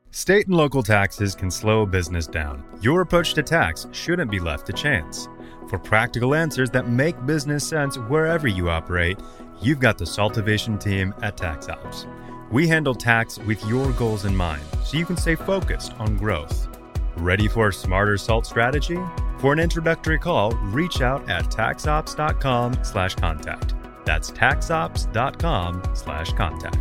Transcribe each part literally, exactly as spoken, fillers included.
State and local taxes can slow a business down. Your approach to tax shouldn't be left to chance. For practical answers that make business sense wherever you operate, you've got the Saltivation team at TaxOps. We handle tax with your goals in mind, so you can stay focused on growth. Ready for a smarter salt strategy? For an introductory call, reach out at taxops.com slash contact. That's taxops.com slash contact.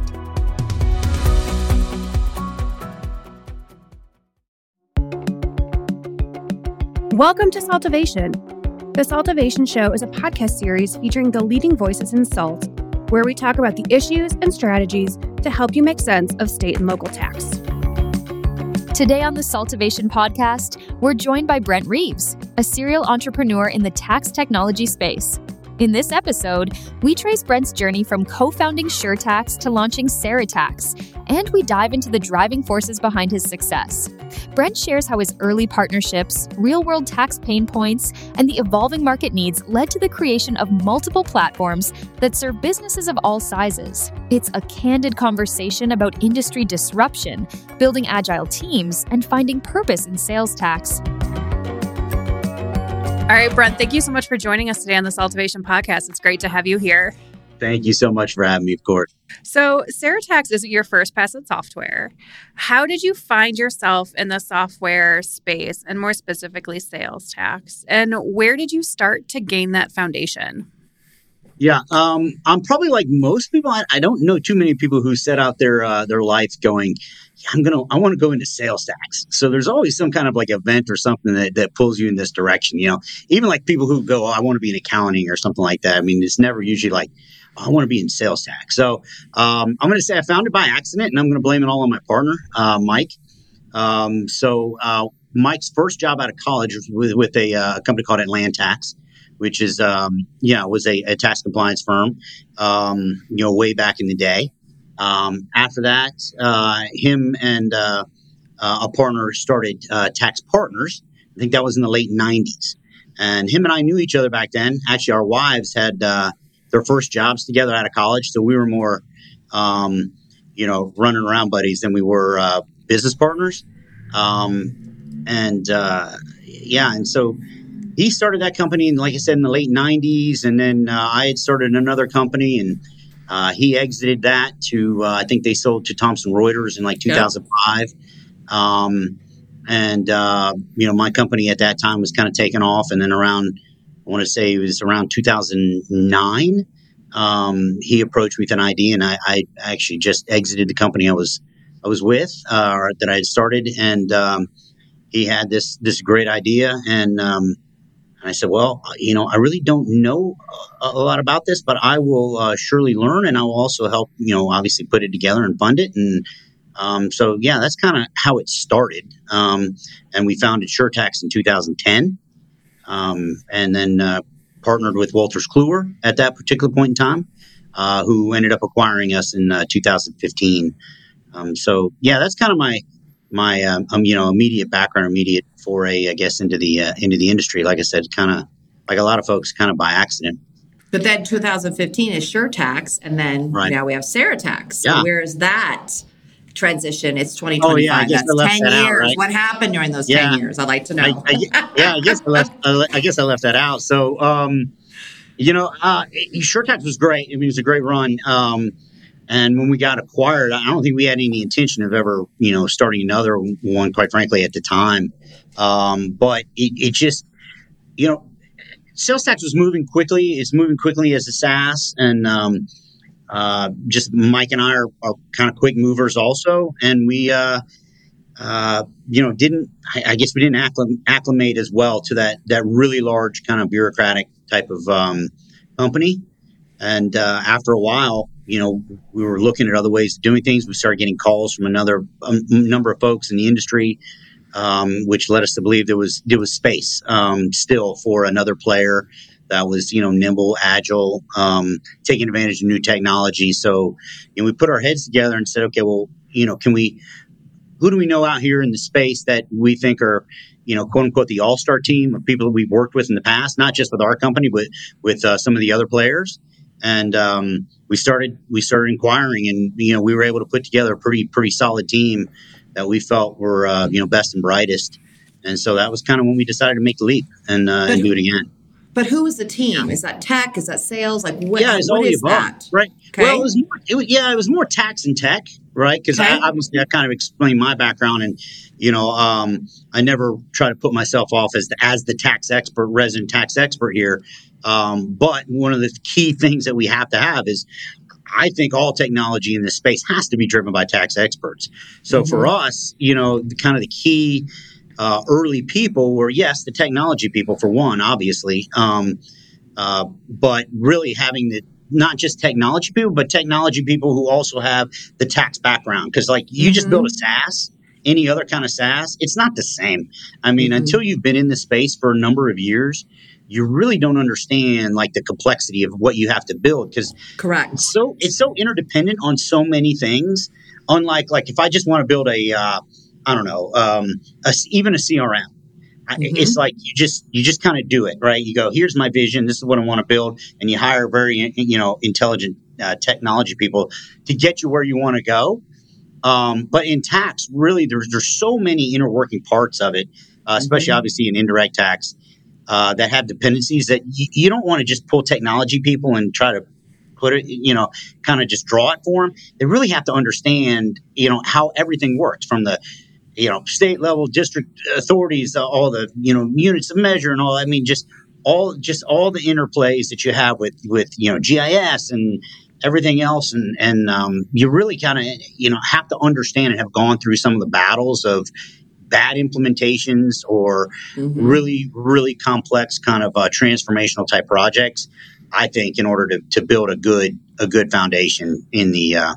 Welcome to Saltivation. The Saltivation Show is a podcast series featuring the leading voices in salt, where we talk about the issues and strategies to help you make sense of state and local tax. Today on the Saltivation podcast, we're joined by Brent Reeves, a serial entrepreneur in the tax technology space. In this episode, we trace Brent's journey from co-founding SureTax to launching SaraTax, and we dive into the driving forces behind his success. Brent shares how his early partnerships, real-world tax pain points, and the evolving market needs led to the creation of multiple platforms that serve businesses of all sizes. It's a candid conversation about industry disruption, building agile teams, and finding purpose in sales tax. All right, Brent, thank you so much for joining us today on the Saltivation podcast. It's great to have you here. Thank you so much for having me, of course. So SaraTax isn't your first pass at software. How did you find yourself in the software space, and more specifically sales tax? And where did you start to gain that foundation? Yeah, um, I'm probably like most people. I, I don't know too many people who set out their uh, their life going, yeah, I'm gonna, I want to go into sales tax. So there's always some kind of like event or something that, that pulls you in this direction. You know, even like people who go, oh, I want to be in accounting or something like that. I mean, it's never usually like, oh, I want to be in sales tax. So um, I'm going to say I found it by accident, and I'm going to blame it all on my partner, uh, Mike. Um, so uh, Mike's first job out of college was with, with a uh, company called Atlantax, which is, um, yeah, was a, a tax compliance firm, um, you know, way back in the day. Um, after that, uh, him and uh, uh, a partner started uh, Tax Partners. I think that was in the late nineties. And him and I knew each other back then. Actually, our wives had uh, their first jobs together out of college. So we were more, um, you know, running around buddies than we were uh, business partners. Um, and, uh, yeah, and so he started that company, in, like I said, in the late nineties. And then uh, I had started another company, and uh, he exited that to, uh, I think they sold to Thomson Reuters in like two thousand five. Yep. Um, and, uh, you know, my company at that time was kind of taking off. And then around, I want to say it was around two thousand nine, um, he approached me with an idea, and I, I actually just exited the company I was I was with, uh, or that I had started. And um, he had this this great idea, and um And I said, well, you know, I really don't know a, a lot about this, but I will uh, surely learn, and I will also help, you know, obviously put it together and fund it. And um, so, yeah, that's kind of how it started. Um, and we founded SureTax in two thousand ten, um, and then uh, partnered with Wolters Kluwer at that particular point in time, uh, who ended up acquiring us in uh, two thousand fifteen. Um, so, yeah, that's kind of my my um, um, you know immediate background, immediate foray, I guess, into the uh, into the industry. Like I said, kind of like a lot of folks, kind of by accident. But then two thousand fifteen is SureTax, and then right. now we have SaraTax. So yeah. where is that transition? It's twenty twenty-five. Oh, yeah, I guess That's I left ten that years. out, right? What happened during those yeah. ten years? I'd like to know. I, I, yeah, I guess I left. I guess I left that out. So, um, you know, uh, SureTax was great. I mean, it was a great run. Um, And when we got acquired, I don't think we had any intention of ever, you know, starting another one, quite frankly, at the time. Um, but it, it just, you know, sales tax was moving quickly. It's moving quickly as a SaaS. And um, uh, just Mike and I are, are kind of quick movers also. And we, uh, uh, you know, didn't, I, I guess we didn't acclim- acclimate as well to that, that really large kind of bureaucratic type of um, company. And uh, after a while, you know, we were looking at other ways of doing things. We started getting calls from another um, number of folks in the industry, um, which led us to believe there was there was space um, still for another player that was, you know, nimble, agile, um, taking advantage of new technology. So, you know, we put our heads together and said, okay, well, you know, can we, who do we know out here in the space that we think are, you know, quote unquote, the all-star team of people that we've worked with in the past, not just with our company, but with uh, some of the other players. And um, we started we started inquiring, and you know we were able to put together a pretty pretty solid team that we felt were, uh, you know, best and brightest. And so that was kind of when we decided to make the leap and, uh, and do it again. But who is the team? Is that tech? Is that sales? Like what, yeah, it's what all is the above, that? Right. Okay. Well, it was more, it was, yeah, it was more tax and tech, right? Because okay. I obviously I kind of explained my background, and you know, um, I never try to put myself off as the, as the tax expert, resident tax expert here. Um, but one of the key things that we have to have is, I think all technology in this space has to be driven by tax experts. So mm-hmm. for us, you know, the, kind of the key uh, early people were, yes, the technology people for one, obviously, um, uh, but really having the not just technology people, but technology people who also have the tax background. Because like you mm-hmm. just build a SaaS, any other kind of SaaS, it's not the same. I mean, mm-hmm. until you've been in the space for a number of years, you really don't understand like the complexity of what you have to build, because correct. It's so it's so interdependent on so many things. Unlike like if I just want to build a uh, I don't know um, a, even a C R M, mm-hmm. it's like you just you just kind of do it, right? You go, here's my vision, this is what I want to build, and you hire very you know intelligent uh, technology people to get you where you want to go. Um, but in tax, really, there's there's so many inner working parts of it, uh, especially mm-hmm. obviously in indirect tax. Uh, that have dependencies that y- you don't want to just pull technology people and try to put it, you know, kind of just draw it for them. They really have to understand, you know, how everything works from the, you know, state level, district authorities, uh, all the, you know, units of measure and all. I mean, just all, just all the interplays that you have with, with, you know, G I S and everything else. And, and um, you really kind of, you know, have to understand and have gone through some of the battles of bad implementations or mm-hmm. really, really complex kind of uh, transformational type projects, I think, in order to, to build a good a good foundation in the uh,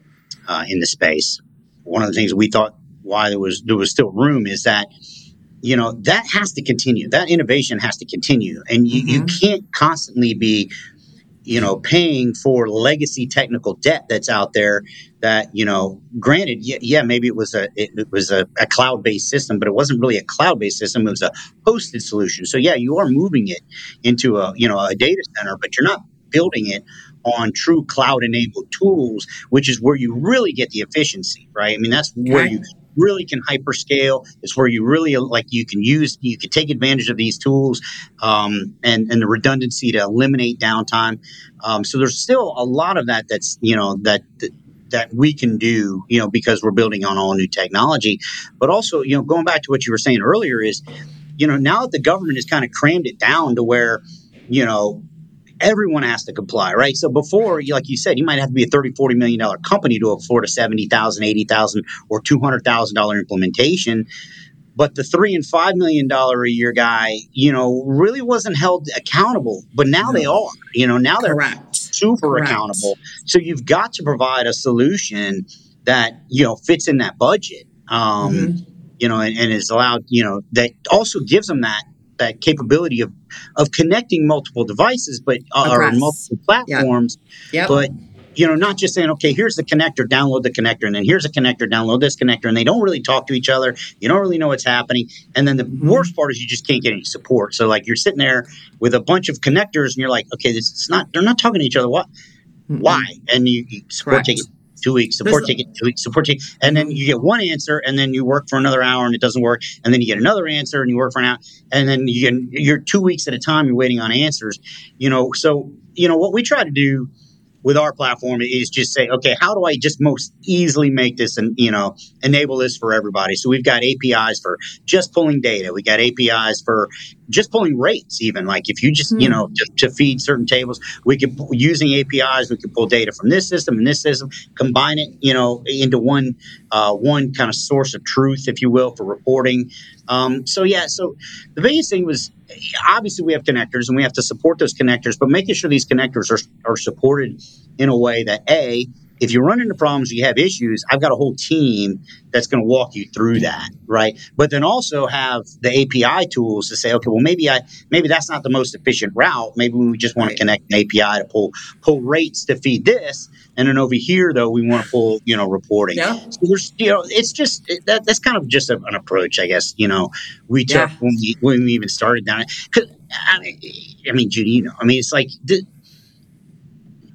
uh, in the space. One of the things we thought why there was there was still room is that, you know, that has to continue. That innovation has to continue, and you, mm-hmm. you can't constantly be, you know, paying for legacy technical debt that's out there. That, you know, granted, yeah, yeah maybe it was a it, it was a, a cloud-based system, but it wasn't really a cloud-based system. It was a hosted solution. So yeah, you are moving it into a you know a data center, but you're not building it on true cloud-enabled tools, which is where you really get the efficiency, right? I mean, that's okay. where you really can hyperscale. It's where you really like you can use you can take advantage of these tools um, and and the redundancy to eliminate downtime. Um, so there's still a lot of that that's you know that, that that we can do you know because we're building on all new technology. But also you know going back to what you were saying earlier is you know now that the government has kind of crammed it down to where you know. Everyone has to comply, right? So before, like you said, you might have to be a thirty, forty million dollars company to afford a seventy thousand, eighty thousand, or two hundred thousand dollars implementation. But the three and five million dollars a year guy, you know, really wasn't held accountable. But now no. they are, you know, now they're Correct. super Correct. accountable. So you've got to provide a solution that, you know, fits in that budget, um, mm-hmm. you know, and, and is allowed, you know, that also gives them that. that capability of, of connecting multiple devices, but uh, or multiple platforms, yep. Yep. but you know, not just saying, okay, here's the connector, download the connector, and then here's a connector, download this connector, and they don't really talk to each other. You don't really know what's happening. And then the mm-hmm. worst part is you just can't get any support. So like you're sitting there with a bunch of connectors, and you're like, okay, this it's not. They're not talking to each other. What? Mm-hmm. Why? And you, you support Correct. ticket. Two weeks, support ticket, two weeks, support ticket. And then you get one answer and then you work for another hour and it doesn't work. And then you get another answer and you work for an hour. And then you get, you're two weeks at a time, you're waiting on answers. You know, so, you know, what we try to do with our platform is just say, okay, how do I just most easily make this and, you know, enable this for everybody? So we've got A P Is for just pulling data. We got A P Is for just pulling rates, even like if you just, mm. you know, to, to feed certain tables, we could, using A P Is, we could pull data from this system and this system, combine it, you know, into one, uh, one kind of source of truth, if you will, for reporting. Um, so, yeah, so the biggest thing was, obviously we have connectors and we have to support those connectors, but making sure these connectors are, are supported in a way that, A, if you run into problems, you have issues, I've got a whole team that's going to walk you through that, right? But then also have the A P I tools to say, okay, well, maybe I maybe that's not the most efficient route. Maybe we just want to connect an A P I to pull pull rates to feed this, and then over here though we want to pull you know reporting. Yeah. So there's you know it's just it, that that's kind of just a, an approach, I guess. You know, we took yeah. when we when we even started down it. Cause I mean, I mean, Judy, you know, I mean, it's like. The,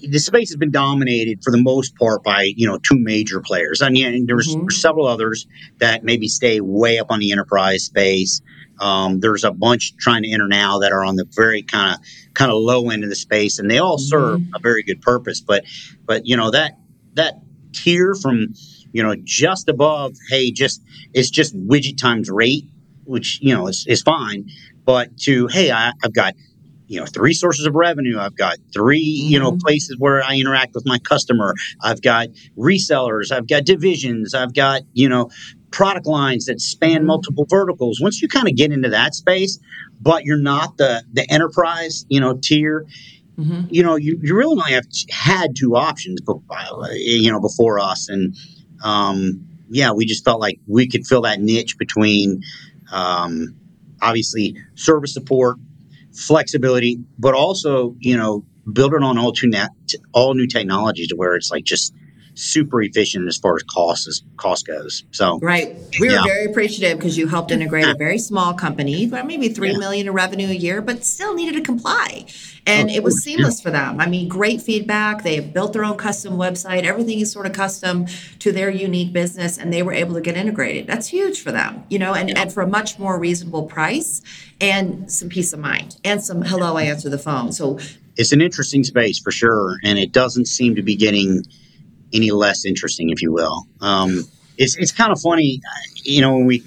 the space has been dominated for the most part by, you know, two major players. I mean, there's mm-hmm. several others that maybe stay way up on the enterprise space. Um, there's a bunch trying to enter now that are on the very kind of kind of low end of the space, and they all serve mm-hmm. a very good purpose. But but you know that that tier from, you know, just above, hey, just it's just widget times rate, which, you know, is is fine. But to, hey, I, I've got, you know, three sources of revenue. I've got three, mm-hmm. you know, places where I interact with my customer. I've got resellers. I've got divisions. I've got, you know, product lines that span multiple verticals. Once you kind of get into that space, but you're not the the enterprise, you know, tier, mm-hmm. you know, you, you really only have had two options, you know, before us. And, um, yeah, we just felt like we could fill that niche between, um, obviously service support, flexibility, but also, you know, build it on all two net, all new technologies to where it's like just super efficient as far as cost as cost goes. So right, we were yeah. very appreciative because you helped integrate a very small company, maybe three yeah. million in revenue a year, but still needed to comply, and oh, it was seamless yeah. for them. I mean, great feedback. They have built their own custom website. Everything is sort of custom to their unique business, and they were able to get integrated. That's huge for them, you know, and, yeah. and for a much more reasonable price and some peace of mind and some hello, I answer the phone. So it's an interesting space for sure, and it doesn't seem to be getting any less interesting, if you will. Um, it's it's kind of funny, you know, when we,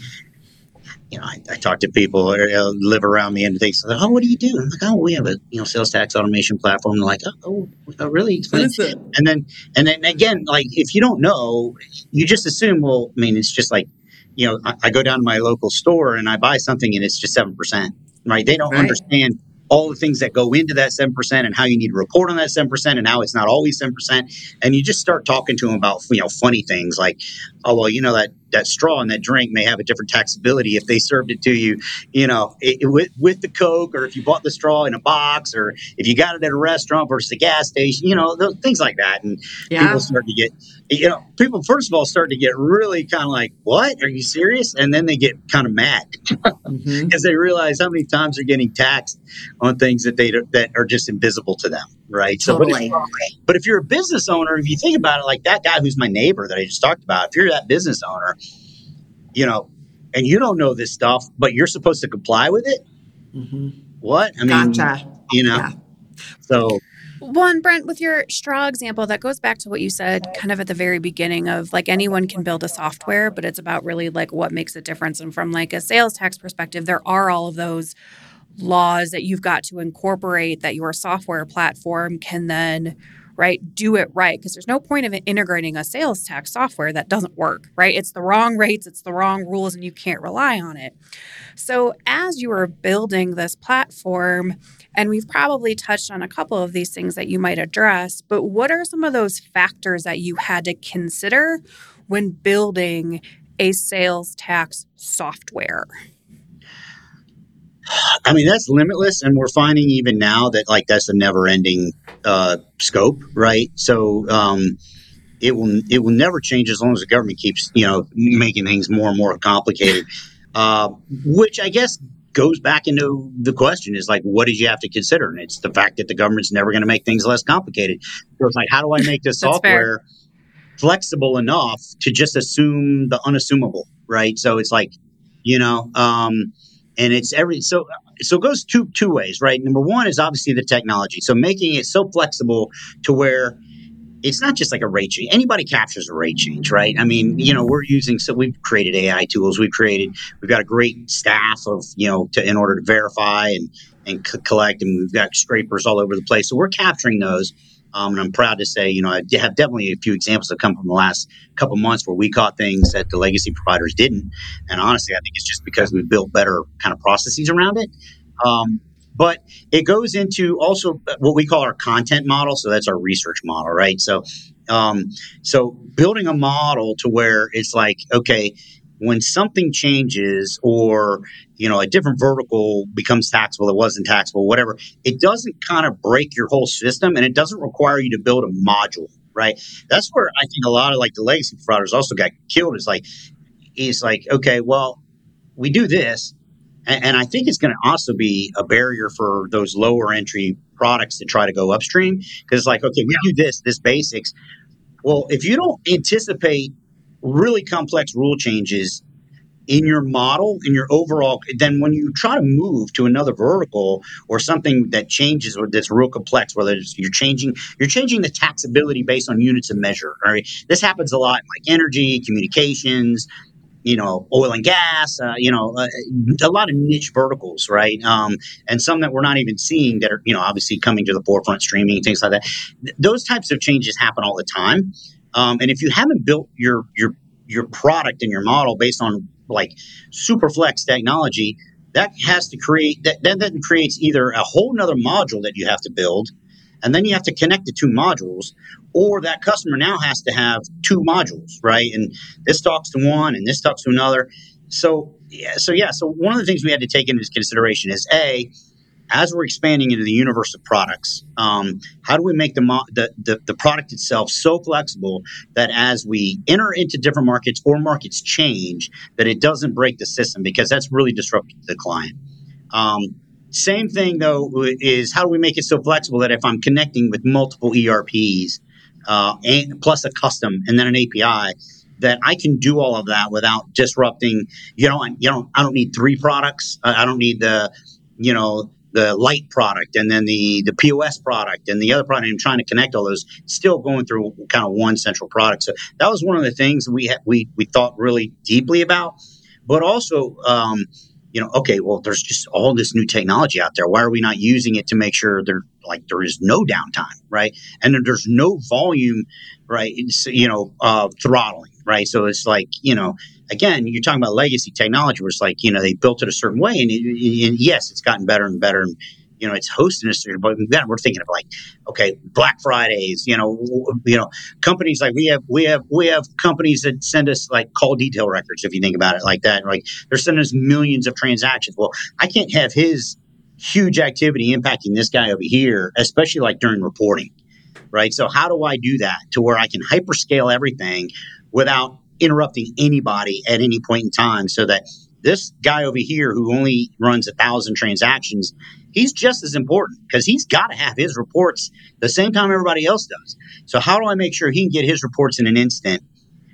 you know, I, I talk to people who uh, live around me and they say, "Oh, what do you do?" I'm like, "Oh, we have a, you know, sales tax automation platform." And they're like, "Oh, oh really?" Explain. What is it? And then and then again, like if you don't know, you just assume. Well, I mean, it's just like, you know, I, I go down to my local store and I buy something and it's just seven percent, right? They don't right. understand all the things that go into that seven percent and how you need to report on that seven percent and how it's not always seven percent. And you just start talking to them about, you know, funny things like, oh, well, you know, that, that straw in that drink may have a different taxability if they served it to you, you know, it, it, with, with the Coke, or if you bought the straw in a box, or if you got it at a restaurant versus a gas station, you know, those, things like that. And yeah. people start to get, you know, people, first of all, start to get really kind of like, what? Are you serious? And then they get kind of mad because mm-hmm. they realize how many times they're getting taxed on things that they that are just invisible to them, right? Totally. So, but if, but if you're a business owner, if you think about it, like that guy who's my neighbor that I just talked about, if you're that business owner, you know, and you don't know this stuff, but you're supposed to comply with it. Mm-hmm. What? I mean, gotcha. you know, yeah. so. One, Brent, with your straw example, that goes back to what you said kind of at the very beginning of like anyone can build a software, but it's about really like what makes a difference. And from like a sales tax perspective, there are all of those laws that you've got to incorporate that your software platform can then, right, do it right. Because there's no point of integrating a sales tax software that doesn't work, right? It's the wrong rates, it's the wrong rules, and you can't rely on it. So as you are building this platform, and we've probably touched on a couple of these things that you might address, but what are some of those factors that you had to consider when building a sales tax software? I mean, that's limitless. And we're finding even now that like that's a never ending uh, scope, right? So um, it will it will never change as long as the government keeps, you know, making things more and more complicated, uh, which I guess goes back into the question is like, what did you have to consider? And it's the fact that the government's never going to make things less complicated. So it's like, how do I make this software fair. flexible enough to just assume the unassumable, right? So it's like, you know, um, and it's every so so it goes two two ways, right? Number one is obviously the technology. So making it so flexible to where it's not just like a rate change. Anybody captures a rate change, right? I mean, you know, we're using, so we've created A I tools. We've created, we've got a great staff of, you know, to, in order to verify and, and c- collect, and we've got scrapers all over the place. So we're capturing those. Um, and I'm proud to say, you know, I have definitely a few examples that come from the last couple months where we caught things that the legacy providers didn't. And honestly, I think it's just because we built better kind of processes around it. Um, But it goes into also what we call our content model. So that's our research model, right? So, um, so building a model to where it's like, okay, when something changes or, you know, a different vertical becomes taxable, it wasn't taxable, whatever, it doesn't kind of break your whole system, and it doesn't require you to build a module, right? That's where I think a lot of like the legacy providers also got killed. Is like, it's like, okay, well, we do this. And, and I think it's going to also be a barrier for those lower entry products to try to go upstream. Because it's like, okay, we do this, this basics. Well, if you don't anticipate really complex rule changes in your model, in your overall, then when you try to move to another vertical or something that changes or that's real complex, whether it's you're changing, you're changing the taxability based on units of measure. Right? This happens a lot in like energy, communications, you know, oil and gas, uh, you know, uh, a lot of niche verticals, right? Um, and some that we're not even seeing that are, you know, obviously coming to the forefront, streaming, things like that. Th- those types of changes happen all the time. Um, and if you haven't built your your your product and your model based on like super flex technology, that has to create that that then creates either a whole nother module that you have to build, and then you have to connect the two modules, or that customer now has to have two modules, right? And this talks to one and this talks to another. So yeah, so yeah, so one of the things we had to take into consideration is A, as we're expanding into the universe of products, um, how do we make the, mo- the, the the product itself so flexible that as we enter into different markets or markets change, that it doesn't break the system, because that's really disruptive to the client. Um, same thing, though, is how do we make it so flexible that if I'm connecting with multiple E R Ps uh, and plus a custom and then an A P I, that I can do all of that without disrupting. You know, you know, I don't need three products. I don't need the, you know, the light product and then the, the P O S product and the other product. I'm trying to connect all those, still going through kind of one central product. So that was one of the things we ha- we we thought really deeply about. But also, um, you know, okay, well, there's just all this new technology out there. Why are we not using it to make sure there like there is no downtime, right? And then there's no volume, right? It's, you know, uh, throttling, right? So it's like, you know, again, you're talking about legacy technology where it's like, you know, they built it a certain way, and, it, and yes, it's gotten better and better, and you know, it's hosting us. But then we're thinking of like, okay, Black Fridays, you know, you know, companies like we have, we have, we have companies that send us like call detail records. If you think about it like that, like they're sending us millions of transactions. Well, I can't have his huge activity impacting this guy over here, especially like during reporting, right? So how do I do that to where I can hyperscale everything without interrupting anybody at any point in time, so that this guy over here who only runs a thousand transactions, he's just as important, because he's got to have his reports the same time everybody else does. So how do I make sure he can get his reports in an instant?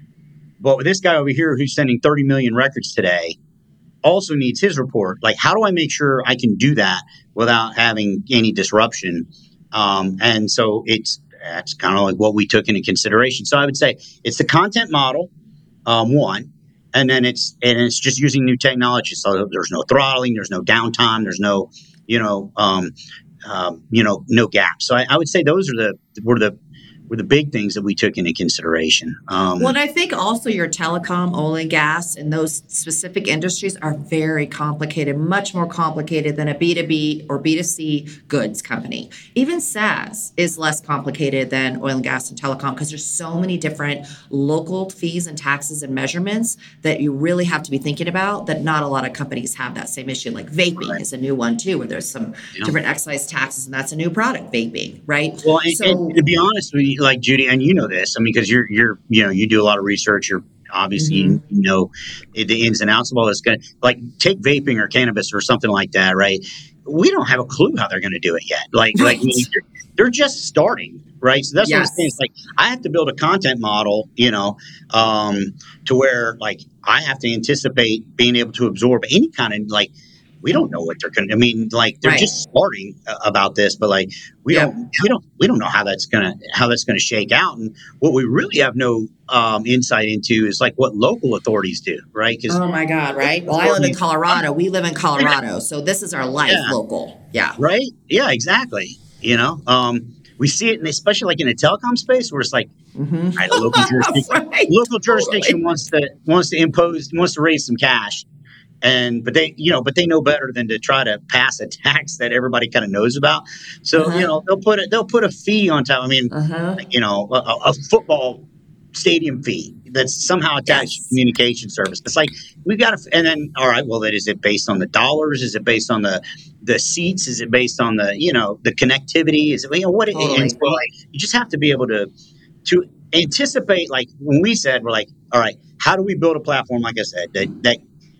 But with this guy over here who's sending thirty million records today also needs his report. Like, how do I make sure I can do that without having any disruption? Um, and so it's that's kind of like what we took into consideration. So I would say it's the content model, um, one. And then it's and it's just using new technology. So there's no throttling, there's no downtime, there's no, you know, um, um, you know, no gaps. So I, I would say those are the were the were the big things that we took into consideration. Um, well, and I think also your telecom, oil and gas, and those specific industries are very complicated, much more complicated than a B two B or B two C goods company. Even SaaS is less complicated than oil and gas and telecom, because there's so many different local fees and taxes and measurements that you really have to be thinking about, that not a lot of companies have that same issue. Like vaping right. is a new one too, where there's some yeah. different excise taxes, and that's a new product, vaping, right? Well, and, so, and to be honest with you, like Judy, and you know this, I mean, because you're you're you know you do a lot of research. You're obviously mm-hmm. you know the ins and outs of all this. Kind of, like take vaping or cannabis or something like that, right? We don't have a clue how they're going to do it yet. Like right. like they're, they're just starting, right? So that's yes. what I'm saying. It's like I have to build a content model, you know, um, to where like I have to anticipate being able to absorb any kind of like. We don't know what they're going to, I mean, like they're right. just starting uh, about this, but like, we yeah. don't, we don't, we don't know how that's going to, how that's going to shake out. And what we really have no um, insight into is like what local authorities do. Right. Cause oh my God. Right. Well, I live in Colorado. We live in Colorado. Yeah. So this is our life yeah. local. Yeah. Right. Yeah, exactly. You know, um, we see it, and especially like in the telecom space where it's like, mm-hmm. right, a local jurisdiction, right. local jurisdiction totally. wants to, wants to impose, wants to raise some cash. And but they you know but they know better than to try to pass a tax that everybody kind of knows about. So uh-huh. you know they'll put it they'll put a fee on top. I mean uh-huh. you know a, a football stadium fee that's somehow attached yes. to communication service. It's like we've got to and then all right well then is it based on the dollars? Is it based on the the seats? Is it based on the you know the connectivity? Is it you know what? Totally. And so like you just have to be able to to anticipate. Like when we said we're like all right, how do we build a platform like I said that that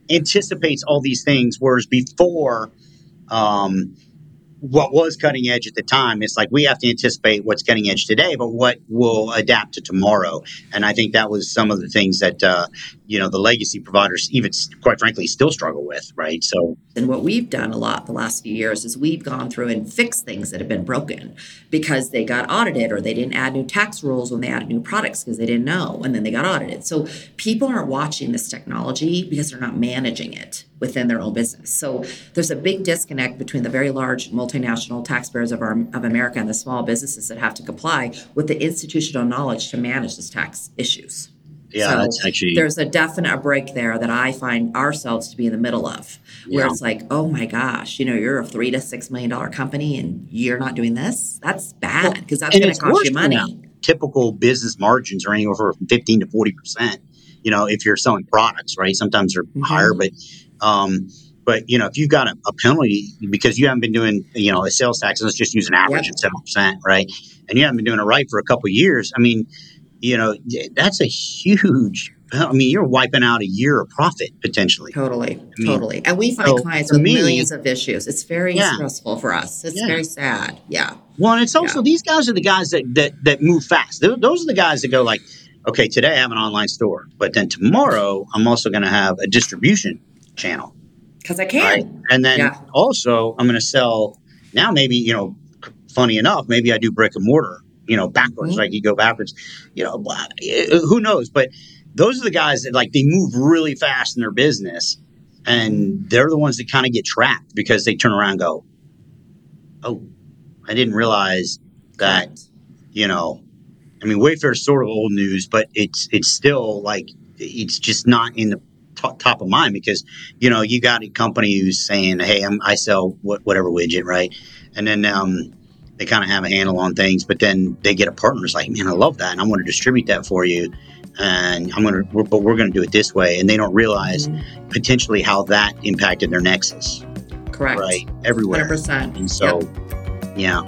anticipates all these things, whereas before, um, what was cutting edge at the time, it's like we have to anticipate what's cutting edge today, but what will adapt to tomorrow. And I think that was some of the things that, uh, you know, the legacy providers, even quite frankly, still struggle with, right? So, and what we've done a lot the last few years is we've gone through and fixed things that have been broken because they got audited or they didn't add new tax rules when they added new products because they didn't know, and then they got audited. So people aren't watching this technology because they're not managing it within their own business. So there's a big disconnect between the very large multinational taxpayers of our of America and the small businesses that have to comply with the institutional knowledge to manage these tax issues. Yeah, so that's actually there's a definite break there that I find ourselves to be in the middle of, where Yeah. it's like, oh my gosh, you know, you're a three to six million dollar company and you're not doing this. That's bad because that's And going it's to cost worse you than money. that. Typical business margins are anywhere from fifteen to forty percent. You know, if you're selling products, right? Sometimes they're Mhm. higher, but um, but you know, if you've got a, a penalty because you haven't been doing, you know, a sales tax, let's just use an average Yep. of seven percent, right? And you haven't been doing it right for a couple of years. I mean, you know, that's a huge. I mean, you're wiping out a year of profit potentially. Totally, mean, totally. And we find so clients for with me- millions of issues. It's very Yeah. stressful for us. It's Yeah. very sad. Yeah. Well, and it's also Yeah. these guys are the guys that that that move fast. Th- Those are the guys that go like, okay, today I have an online store, but then tomorrow I'm also going to have a distribution channel, Because I can. right? And then Yeah. also I'm going to sell. Now maybe you know, funny enough, maybe I do brick and mortar. You know, backwards, Mhm. like you go backwards. You know, but, uh, who knows? But those are the guys that like they move really fast in their business, and they're the ones that kind of get trapped because they turn around and go, "Oh, I didn't realize that." Correct. You know, I mean, Wayfair's sort of old news, but it's it's still like it's just not in the to- top of mind because you know you got a company who's saying, "Hey, I'm, I sell wh- whatever widget," right? And then um, they kind of have a handle on things, but then they get a partner who's like, "Man, I love that, and I'm going to distribute that for you, and I'm going to, we're, but we're going to do it this way," and they don't realize Mhm. potentially how that impacted their nexus, Correct. right? Everywhere, one hundred percent. and so yeah.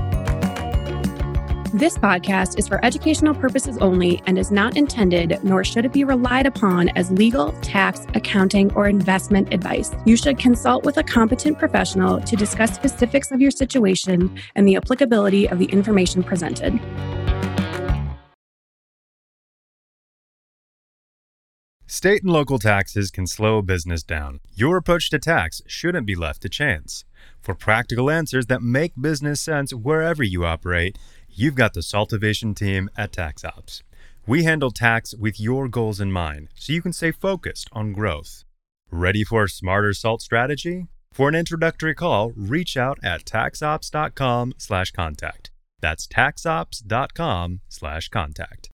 This podcast is for educational purposes only and is not intended, nor should it be relied upon as legal, tax, accounting, or investment advice. You should consult with a competent professional to discuss specifics of your situation and the applicability of the information presented. State and local taxes can slow business down. Your approach to tax shouldn't be left to chance. For practical answers that make business sense wherever you operate, you've got the Saltivation team at TaxOps. We handle tax with your goals in mind, so you can stay focused on growth. Ready for a smarter salt strategy? For an introductory call, reach out at taxops.com slash contact. That's taxops.com slash contact.